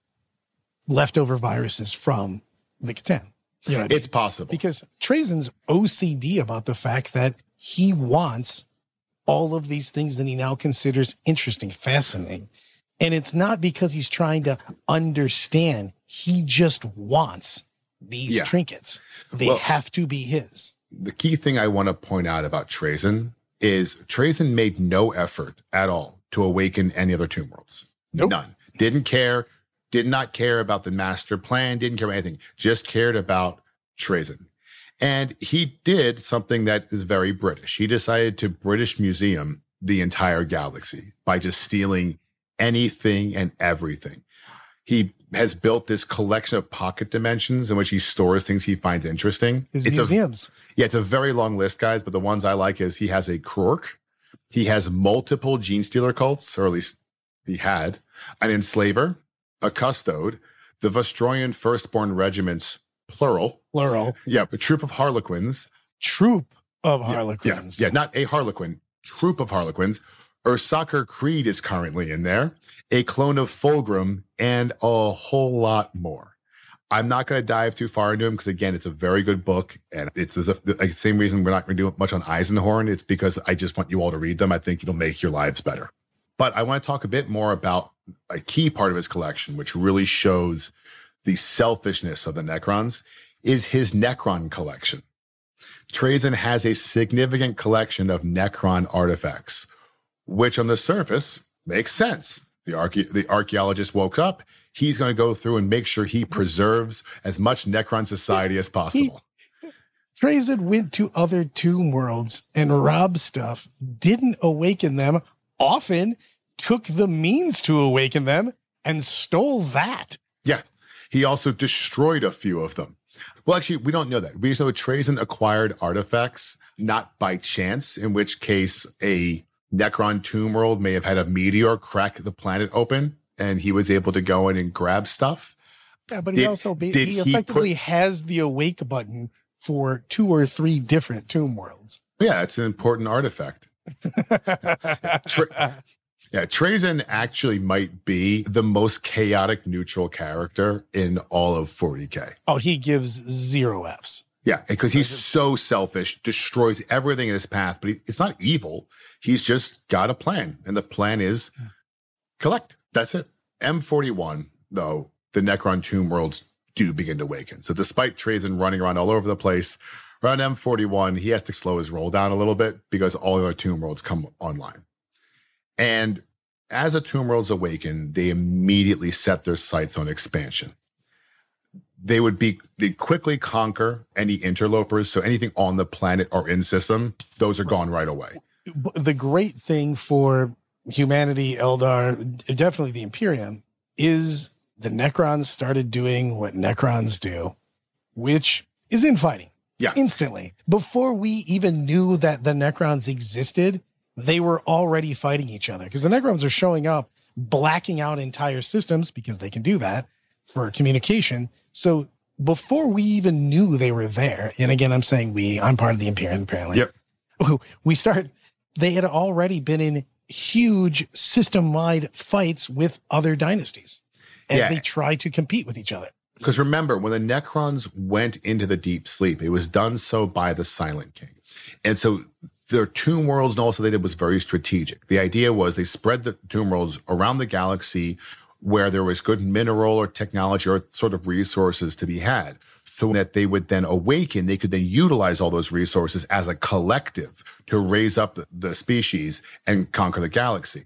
leftover viruses from the C'tan. You know what I mean? It's possible. Because Trazyn's OCD about the fact that he wants all of these things that he now considers interesting, fascinating. And it's not because he's trying to understand. He just wants these trinkets. They have to be his. The key thing I want to point out about Trazyn is Trazyn made no effort at all to awaken any other tomb worlds. Nope. None. Didn't care. Did not care about the master plan, didn't care about anything, just cared about Trazyn. And he did something that is very British. He decided to British Museum the entire galaxy by just stealing anything and everything. He has built this collection of pocket dimensions in which he stores things he finds interesting. His museums. It's a very long list, guys, but the ones I like is he has a Krork. He has multiple Gene Stealer cults, or at least he had, an Enslaver, a Custode, the Vostroyan Firstborn Regiments, plural. Yeah, a troop of Harlequins. Troop of Harlequins. Yeah, not a Harlequin, troop of Harlequins. Ursacher Creed is currently in there, a clone of Fulgrim, and a whole lot more. I'm not going to dive too far into him because, again, it's a very good book. And it's the same reason we're not going to do much on Eisenhorn. It's because I just want you all to read them. I think it'll make your lives better. But I want to talk a bit more about a key part of his collection, which really shows the selfishness of the Necrons, is his Necron collection. Trazyn has a significant collection of Necron artifacts, which on the surface makes sense. The archaeologist woke up. He's going to go through and make sure he preserves as much Necron society as possible. Trazyn went to other tomb worlds and robbed stuff, didn't awaken them, often took the means to awaken them and stole that. Yeah. He also destroyed a few of them. Well, actually, we don't know that. We just know Trazyn acquired artifacts, not by chance, in which case a Necron tomb world may have had a meteor crack the planet open, and he was able to go in and grab stuff. Yeah, but he effectively has the awake button for 2 or 3 different tomb worlds. Yeah, it's an important artifact. Trazyn actually might be the most chaotic neutral character in all of 40K. Oh, he gives 0 Fs. Yeah, because he's so selfish, destroys everything in his path, but it's not evil. He's just got a plan, and the plan is collect. That's it. M41, though, the Necron tomb worlds do begin to awaken. So despite Trazyn running around all over the place, around M41, he has to slow his roll down a little bit because all the other tomb worlds come online. And as the tomb worlds awaken, they immediately set their sights on expansion. They quickly conquer any interlopers. So anything on the planet or in system, those are gone right away. The great thing for humanity, Eldar, definitely the Imperium, is the Necrons started doing what Necrons do, which is infighting. Yeah. Instantly. Before we even knew that the Necrons existed, they were already fighting each other because the Necrons are showing up, blacking out entire systems because they can do that for communication. So before we even knew they were there, and again, I'm saying I'm part of the Imperium, apparently. Yep. They had already been in huge system-wide fights with other dynasties as they tried to compete with each other. Because remember, when the Necrons went into the deep sleep, it was done so by the Silent King. And so their tomb worlds and also they did was very strategic. The idea was they spread the tomb worlds around the galaxy where there was good mineral or technology or sort of resources to be had so that they would then awaken. They could then utilize all those resources as a collective to raise up the species and conquer the galaxy.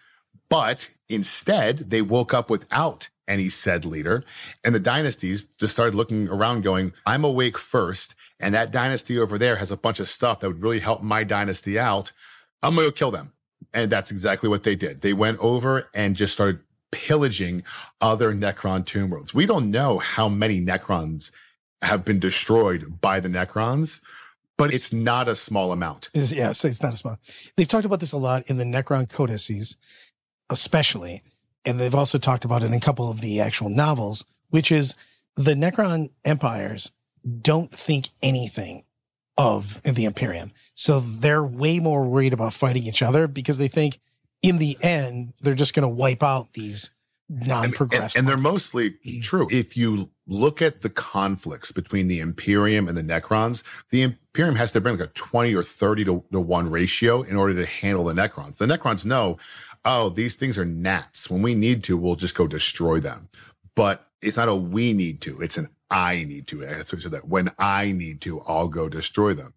But instead, they woke up without any said leader, and the dynasties just started looking around going, I'm awake first, and that dynasty over there has a bunch of stuff that would really help my dynasty out. I'm going to kill them. And that's exactly what they did. They went over and just started pillaging other Necron tomb worlds. We don't know how many Necrons have been destroyed by the Necrons, but it's not a small amount. Yes, it's not a small. They've talked about this a lot in the Necron codices, especially, and they've also talked about it in a couple of the actual novels, which is the Necron empires don't think anything of the Imperium. So they're way more worried about fighting each other because they think in the end, they're just going to wipe out these non-progressive. And they're mostly true. If you look at the conflicts between the Imperium and the Necrons, the Imperium has to bring like a 20 or 30 to 1 ratio in order to handle the Necrons. The Necrons know, these things are gnats. When we need to, we'll just go destroy them. But it's not a we need to, it's an I need to. That's what we said, that when I need to, I'll go destroy them.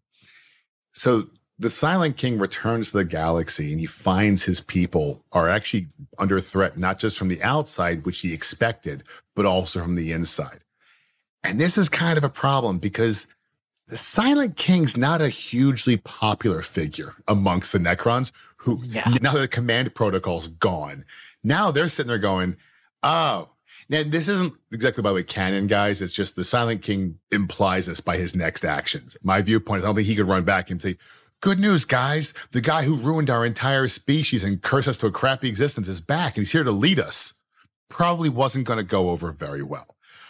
So the Silent King returns to the galaxy and he finds his people are actually under threat, not just from the outside, which he expected, but also from the inside. And this is kind of a problem because the Silent King's not a hugely popular figure amongst the Necrons who, now that the command protocol's gone, now they're sitting there going, now this isn't exactly, by the way, canon, guys. It's just the Silent King implies this by his next actions. My viewpoint is I don't think he could run back and say, good news, guys. The guy who ruined our entire species and cursed us to a crappy existence is back, and he's here to lead us. Probably wasn't going to go over very well.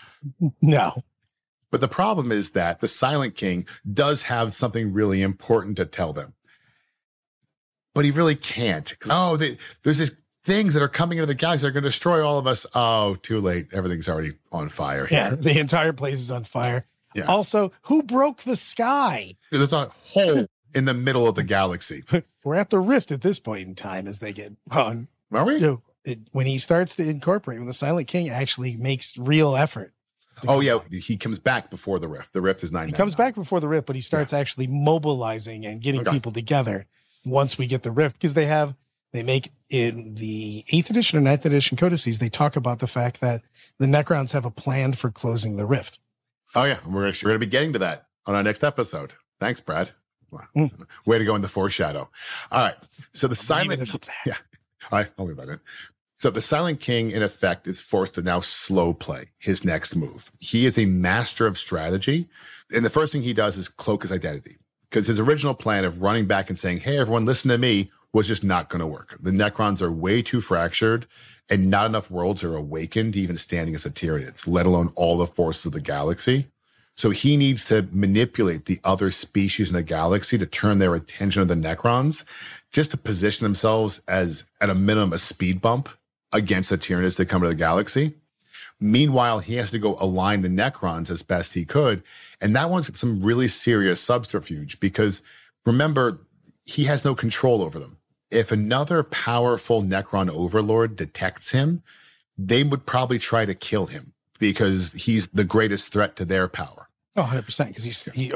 No. But the problem is that the Silent King does have something really important to tell them. But he really can't. There's these things that are coming into the galaxy that are going to destroy all of us. Oh, too late. Everything's already on fire here. Yeah, the entire place is on fire. Yeah. Also, who broke the sky? There's a hole in the middle of the galaxy. We're at the rift at this point in time as they get on. Are we? When he starts to incorporate, when the Silent King actually makes real effort. Oh, yeah. He comes back before the rift. The rift is 9. He comes back before the rift, but he starts actually mobilizing and getting people together once we get the rift, because they make in the 8th edition or 9th edition codices, they talk about the fact that the Necrons have a plan for closing the rift. Oh, yeah. We're going to be getting to that. on our next episode. Thanks, Brad. Way to go in the foreshadow. All right. So the Silent yeah, I'll leave that in. So the Silent King, in effect, is forced to now slow play his next move. He is a master of strategy. And the first thing he does is cloak his identity, because his original plan of running back and saying, hey, everyone, listen to me, was just not going to work. The Necrons are way too fractured, and not enough worlds are awakened to even stand against the Tyranids, let alone all the forces of the galaxy. So he needs to manipulate the other species in the galaxy to turn their attention to the Necrons, just to position themselves as, at a minimum, a speed bump against the Tyranids that come to the galaxy. Meanwhile, he has to go align the Necrons as best he could. And that one's some really serious subterfuge, because remember, he has no control over them. If another powerful Necron overlord detects him, they would probably try to kill him, because he's the greatest threat to their power. Oh, 100%, because he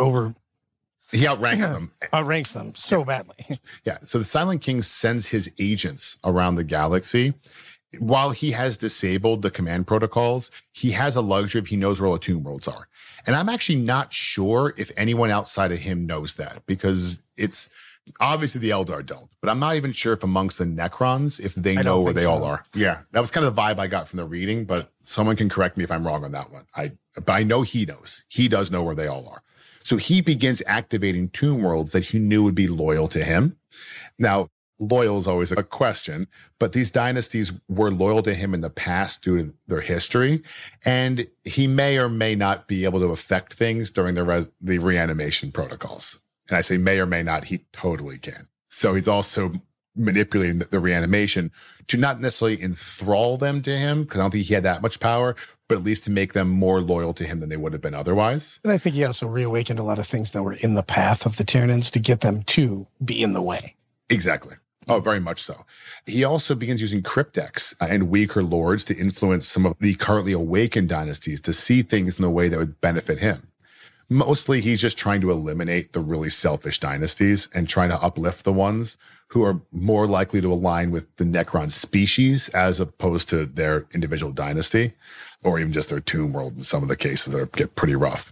outranks them. Outranks them so badly. Yeah. So the Silent King sends his agents around the galaxy. While he has disabled the command protocols, he has a luxury if he knows where all the tomb worlds are. And I'm actually not sure if anyone outside of him knows that, because it's obviously the Eldar don't, but I'm not even sure if amongst the Necrons, if they know where they all are. Yeah. That was kind of the vibe I got from the reading, but someone can correct me if I'm wrong on that one. But I know he knows. He does know where they all are. So he begins activating tomb worlds that he knew would be loyal to him. Now, loyal is always a question, but these dynasties were loyal to him in the past due to their history, and he may or may not be able to affect things during the reanimation protocols. And I say may or may not, he totally can. So he's also manipulating the reanimation to not necessarily enthrall them to him, because I don't think he had that much power, but at least to make them more loyal to him than they would have been otherwise. And I think he also reawakened a lot of things that were in the path of the Tyranids to get them to be in the way. Exactly. Oh, very much so. He also begins using cryptex and weaker lords to influence some of the currently awakened dynasties to see things in a way that would benefit him. Mostly, he's just trying to eliminate the really selfish dynasties and trying to uplift the ones who are more likely to align with the Necron species as opposed to their individual dynasty, or even just their tomb world in some of the cases that get pretty rough.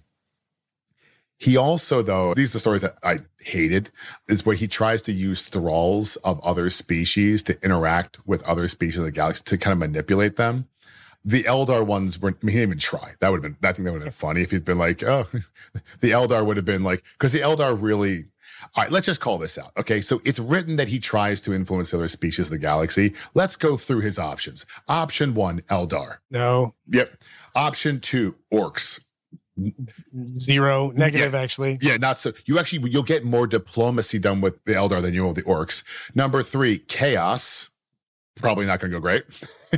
He also, though, these are the stories that I hated, is where he tries to use thralls of other species to interact with other species of the galaxy to kind of manipulate them. The Eldar ones he didn't even try. I think that would have been funny if he'd been like, oh, the Eldar would have been like, because the Eldar really, all right, let's just call this out. Okay. So it's written that he tries to influence other species of the galaxy. Let's go through his options. Option 1, Eldar. No. Yep. Option 2, orcs. 0, negative, actually. Yeah, not so. You'll get more diplomacy done with the Eldar than you will with the orcs. Number 3, chaos. Probably not going to go great.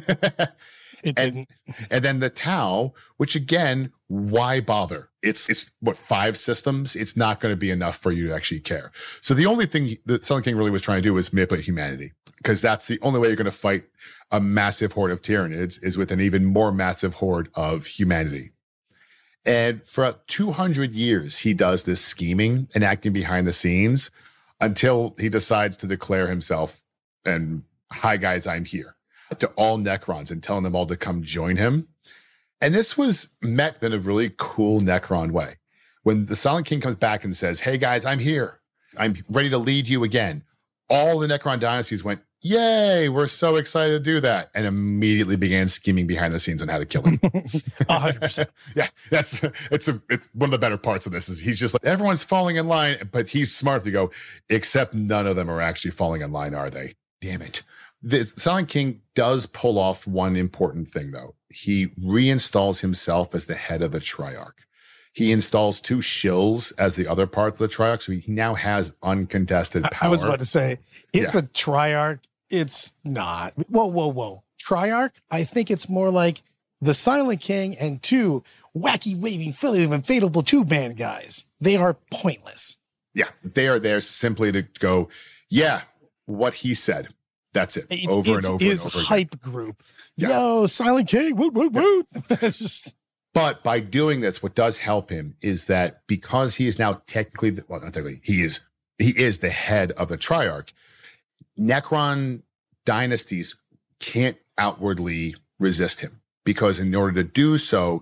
It didn't. And then the Tau, which again, why bother? It's what, 5 systems? It's not going to be enough for you to actually care. So the only thing the Silent King really was trying to do was manipulate humanity, because that's the only way you're going to fight a massive horde of Tyranids is with an even more massive horde of humanity. And for 200 years, he does this scheming and acting behind the scenes until he decides to declare himself and, hi guys, I'm here, to all Necrons and telling them all to come join him. And this was met in a really cool Necron way. When the Silent King comes back and says, hey guys, I'm here. I'm ready to lead you again. All the Necron dynasties went, yay, we're so excited to do that. And immediately began scheming behind the scenes on how to kill him. 100%. Yeah, it's one of the better parts of this is he's just like, everyone's falling in line, but he's smart to go, except none of them are actually falling in line, are they? Damn it. The Silent King does pull off one important thing, though. He reinstalls himself as the head of the Triarch. He installs 2 shills as the other parts of the Triarch, so he now has uncontested power. I was about to say, it's a Triarch. It's not. Whoa. Triarch? I think it's more like the Silent King and 2 wacky, waving, filling, inflatable tube-man guys. They are pointless. Yeah, they are there simply to go, yeah, what he said. That's it. Over and over again. Hype group. Yeah. Yo, Silent King, woot, woot, woot. It's just... But by doing this, what does help him is that because he is now technically, not technically, he is the head of the Triarch, Necron dynasties can't outwardly resist him, because in order to do so,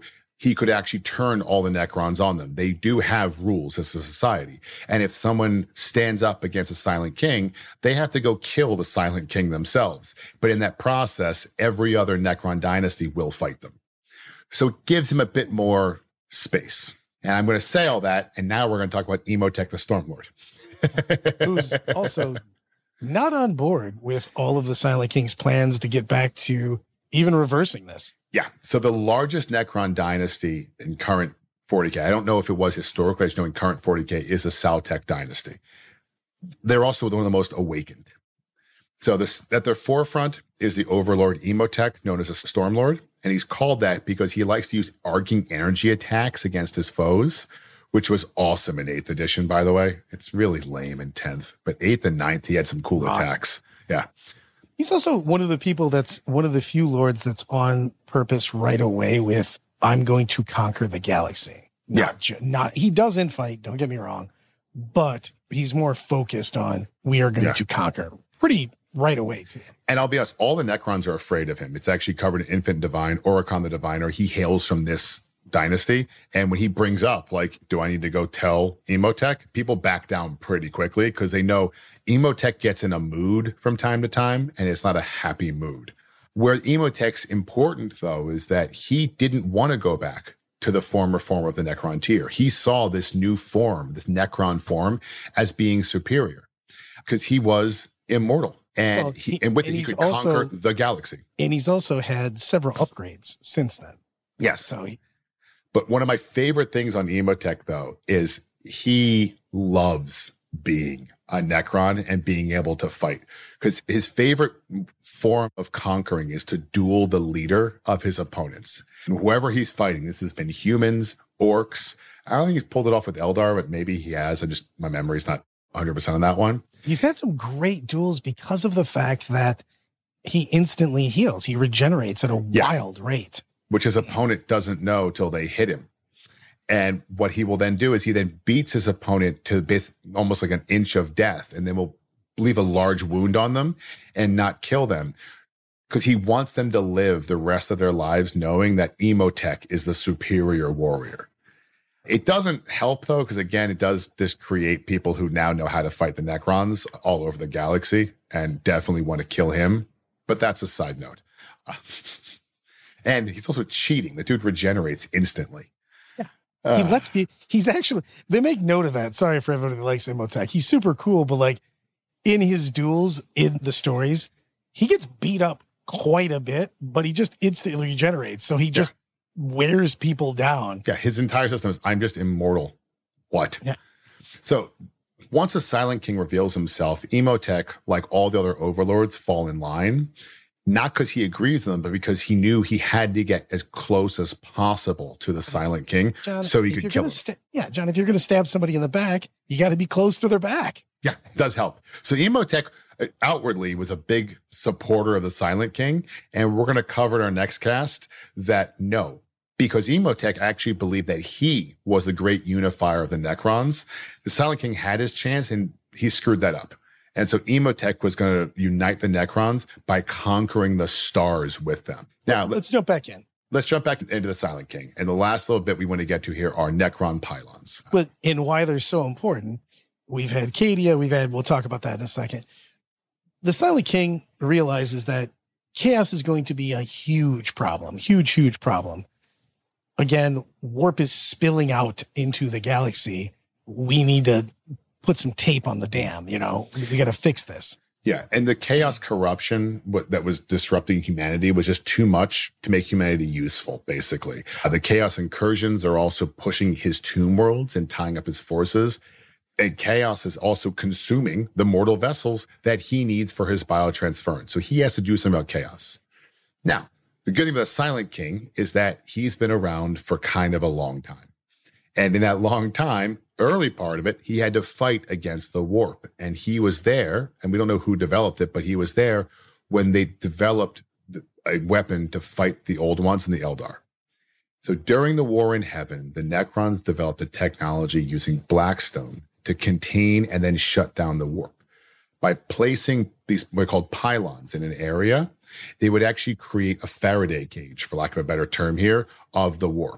he could actually turn all the Necrons on them. They do have rules as a society. And if someone stands up against a Silent King, they have to go kill the Silent King themselves. But in that process, every other Necron dynasty will fight them. So it gives him a bit more space. And I'm going to say all that, and now we're going to talk about Imhotep the Stormlord. Who's also not on board with all of the Silent King's plans to get back to even reversing this. Yeah. So the largest Necron dynasty in current 40K, I don't know if it was historically, I just know in current 40K, is the Saltec dynasty. They're also one of the most awakened. So this, at their forefront is the overlord Imhotep, known as a Stormlord. And he's called that because he likes to use arcing energy attacks against his foes, which was awesome in 8th edition, by the way. It's really lame in 10th, but 8th and 9th, he had some cool attacks. Yeah. He's also one of the people that's one of the few lords that's on purpose right away with, I'm going to conquer the galaxy. He doesn't fight, don't get me wrong, but he's more focused on, we are going to conquer pretty right away too. And I'll be honest, all the Necrons are afraid of him. It's actually covered in Infant Divine, Oricon the Diviner. He hails from this dynasty. And when he brings up, like, do I need to go tell Imhotep? People back down pretty quickly because they know Imhotep gets in a mood from time to time, and it's not a happy mood. Where Imhotep's important, though, is that he didn't want to go back to the former form of the Necron tier. He saw this new form, this Necron form, as being superior because he was immortal. And, he could conquer the galaxy. And he's also had several upgrades since then. Yes. So but one of my favorite things on Imhotep, though, is he loves being a Necron and being able to fight. Because his favorite form of conquering is to duel the leader of his opponents. And whoever he's fighting, this has been humans, orcs. I don't think he's pulled it off with Eldar, but maybe he has. My memory's not 100% on that one. He's had some great duels because of the fact that he instantly heals. He regenerates at a wild rate. Which his opponent doesn't know till they hit him. And what he will then do is he then beats his opponent to almost like an inch of death, and then will leave a large wound on them and not kill them. Because he wants them to live the rest of their lives knowing that Imhotep is the superior warrior. It doesn't help, though, because, again, it does just create people who now know how to fight the Necrons all over the galaxy and definitely want to kill him. But that's a side note. And he's also cheating. The dude regenerates instantly. Yeah. They make note of that. Sorry for everybody that likes Imhotep. He's super cool, but like in his duels, in the stories, he gets beat up quite a bit, but he just instantly regenerates. So he just wears people down. Yeah, his entire system is, I'm just immortal. What? Yeah. So once a Silent King reveals himself, Imhotep, like all the other overlords, fall in line. Not because he agrees with them, but because he knew he had to get as close as possible to the Silent King, John, so he could kill him. John, if you're going to stab somebody in the back, you got to be close to their back. Yeah, it does help. So Imhotep outwardly was a big supporter of the Silent King, and we're going to cover in our next cast that no, because Imhotep actually believed that he was the great unifier of the Necrons. The Silent King had his chance, and he screwed that up. And so Imhotep was going to unite the Necrons by conquering the stars with them. Now, let's jump back in. Let's jump back into the Silent King. And the last little bit we want to get to here are Necron pylons. But in why they're so important, we've had Cadia, we'll talk about that in a second. The Silent King realizes that chaos is going to be a huge problem, huge problem. Again, warp is spilling out into the galaxy. We need to put some tape on the dam, we got to fix this. Yeah. And the chaos corruption that was disrupting humanity was just too much to make humanity useful, basically. The chaos incursions are also pushing his tomb worlds and tying up his forces. And chaos is also consuming the mortal vessels that he needs for his biotransference. So he has to do something about chaos. Now, the good thing about the Silent King is that he's been around for kind of a long time. And in that long time, early part of it, he had to fight against the warp. And he was there, and we don't know who developed it, but he was there when they developed a weapon to fight the Old Ones and the Eldar. So during the War in Heaven, the Necrons developed a technology using Blackstone to contain and then shut down the warp. By placing these what are called pylons in an area, they would actually create a Faraday cage, for lack of a better term here, of the warp.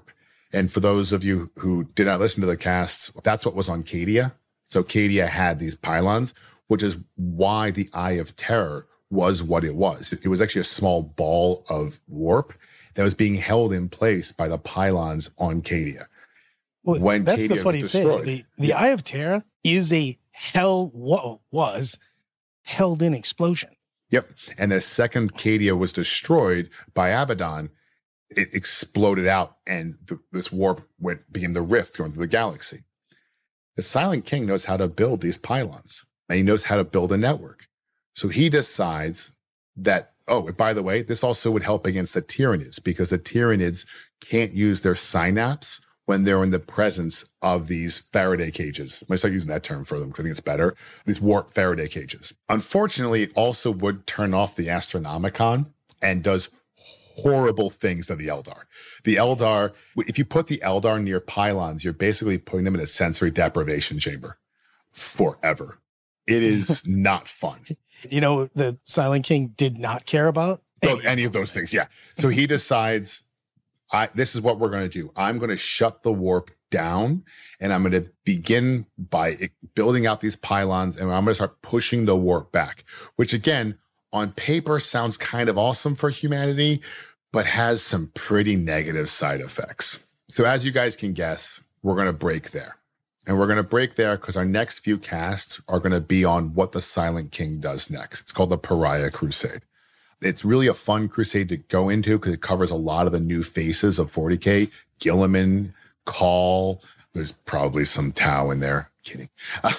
And for those of you who did not listen to the casts, that's what was on Cadia. So Cadia had these pylons, which is why the Eye of Terror was what it was. It was actually a small ball of warp that was being held in place by the pylons on Cadia. Well, when that's Cadia the funny was thing. destroyed. The Eye of Terror is a was held in explosion. Yep. And the second Cadia was destroyed by Abaddon, it exploded out and this warp became the rift going through the galaxy. The Silent King knows how to build these pylons, and he knows how to build a network. So he decides that, oh, by the way, this also would help against the Tyranids, because the Tyranids can't use their synapse when they're in the presence of these Faraday cages. I'm going to start using that term for them because I think it's better. These warp Faraday cages. Unfortunately, it also would turn off the Astronomicon and does horrible things to the Eldar. The Eldar, if you put the Eldar near pylons, you're basically putting them in a sensory deprivation chamber forever. It is not fun. You know, the Silent King did not care about any of those things. Yeah. So he decides, this is what we're going to do. I'm going to shut the warp down, and I'm going to begin by building out these pylons, and I'm going to start pushing the warp back, which again, on paper sounds kind of awesome for humanity, but has some pretty negative side effects. So as you guys can guess, we're going to break there. And we're going to break there because our next few casts are going to be on what the Silent King does next. It's called the Pariah Crusade. It's really a fun crusade to go into because it covers a lot of the new faces of 40K. Guilliman, Call, there's probably some Tau in there. Kidding.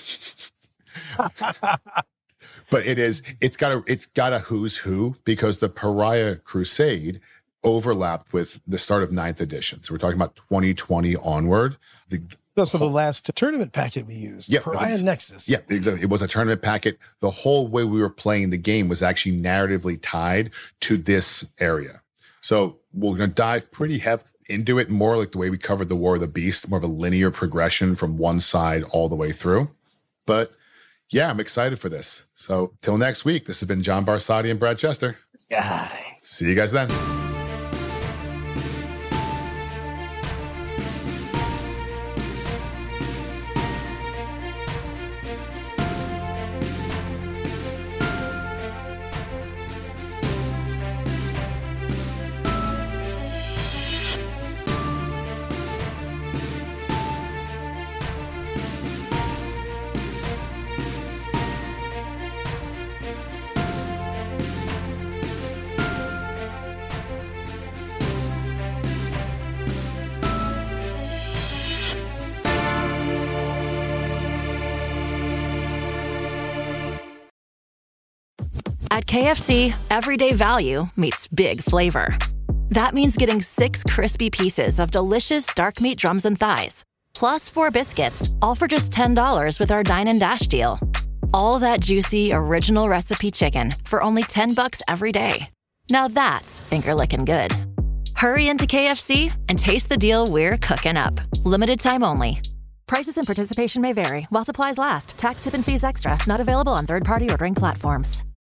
But it's got a who's who, because the Pariah Crusade overlapped with the start of 9th edition. So we're talking about 2020 onward. Also, the last tournament packet we used, Pariah Nexus. Yeah, exactly. It was a tournament packet. The whole way we were playing the game was actually narratively tied to this area. So we're going to dive pretty heavy into it, more like the way we covered the War of the Beast, more of a linear progression from one side all the way through. But yeah, I'm excited for this. So till next week, this has been John Barsati and Brad Chester. Sky. See you guys then. At KFC, everyday value meets big flavor. That means getting 6 crispy pieces of delicious dark meat drums and thighs, plus 4 biscuits, all for just $10 with our Dine and Dash deal. All that juicy, original recipe chicken for only $10 every day. Now that's finger-licking good. Hurry into KFC and taste the deal we're cooking up. Limited time only. Prices and participation may vary while supplies last. Tax, tip, and fees extra. Not available on third-party ordering platforms.